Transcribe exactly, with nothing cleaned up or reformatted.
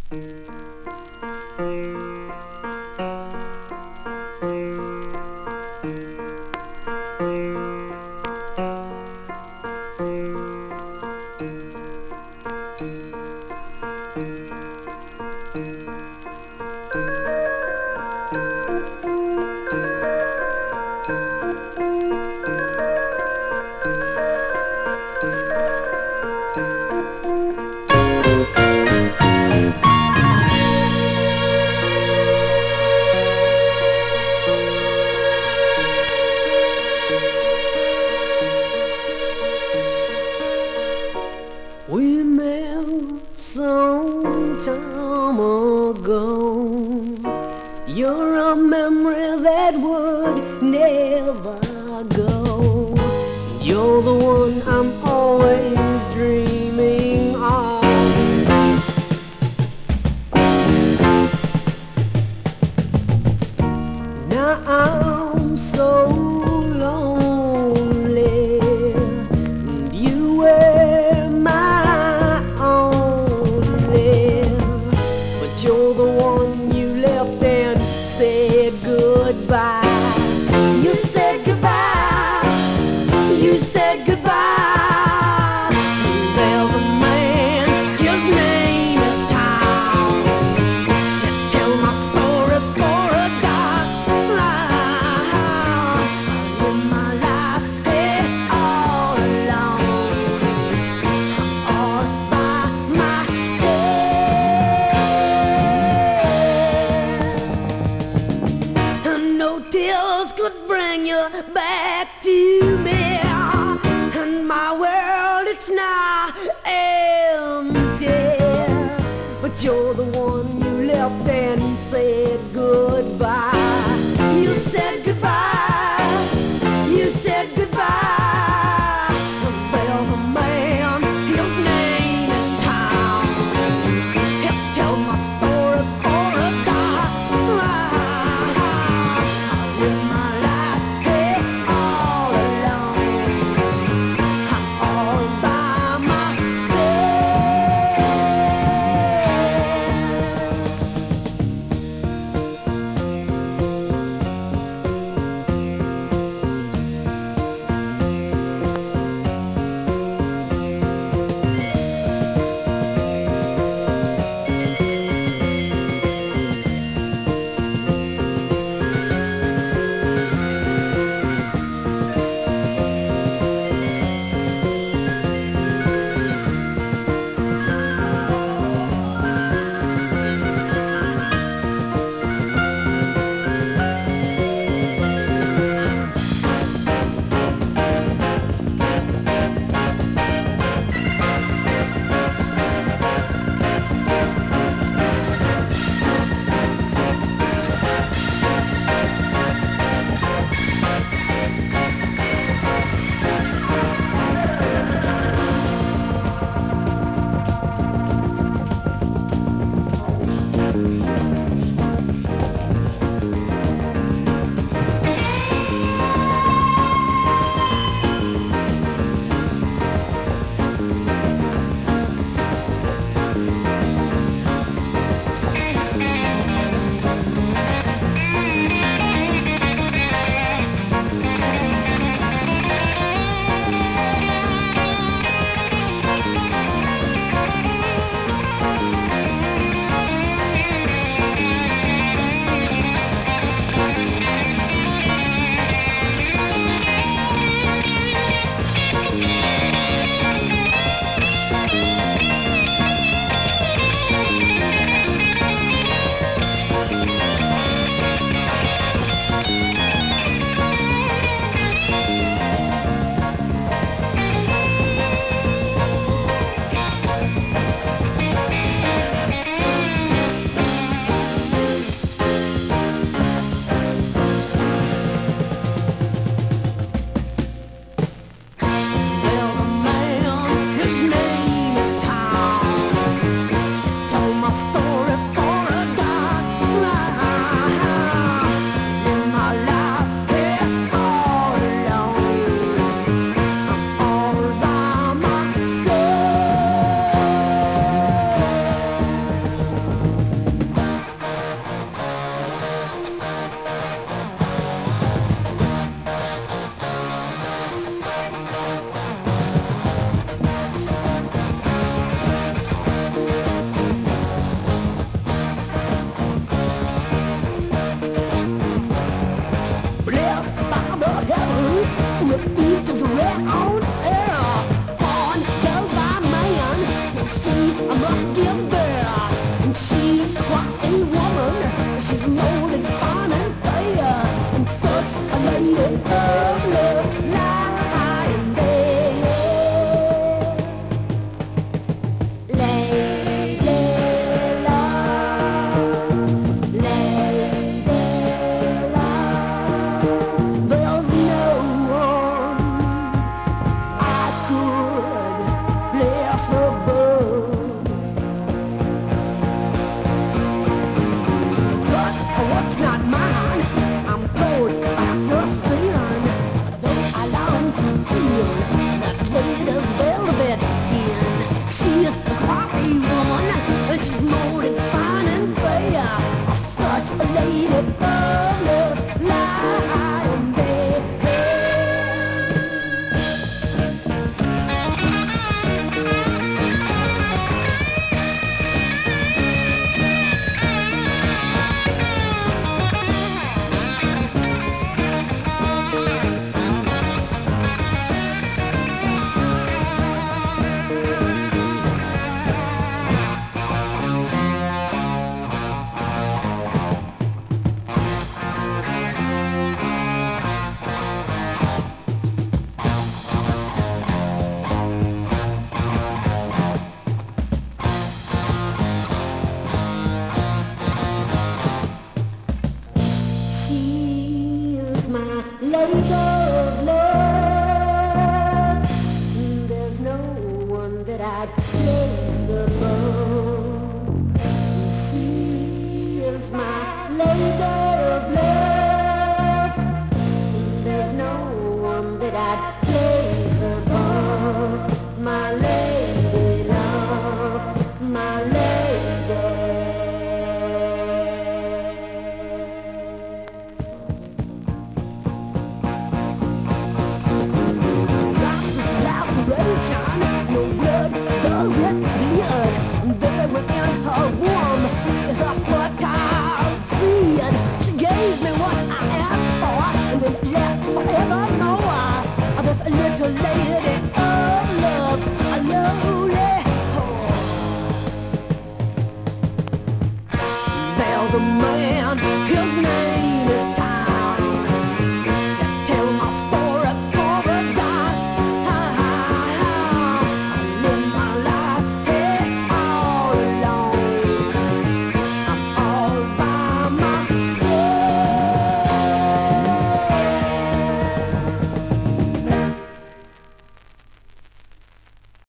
We met some time ago. You're a memory that would never go. You're the one I'm always dreaming of. Now I'm so lonely, and you were my only. But you're the one you left and said goodbye. You said goodbye. You said goodbye. There's a man, his name is Tom. He'll tell my story for a dollar. I live my life here all alone, all by myself. And no tears could bring you back to me. And my world, it's now empty. But you're the one you left and said goodbye. You said goodbye. You said goodbye. There's a man, his name is Tom. He'll tell my story for a dollar. I live my life here all alone, all by myself. stars above. But what's not mine, I'm told that's a sin. Though I long to feel that lady's velvet skin. She's a quirky woman, and she's more than fine and fair. Such a lady of love, lying there. She's my lady of love. There's no one that I'd place above. She is my lady.